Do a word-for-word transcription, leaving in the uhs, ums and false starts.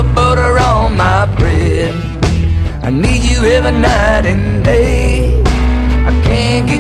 put butter on my bread. I need you every night and day. I can't get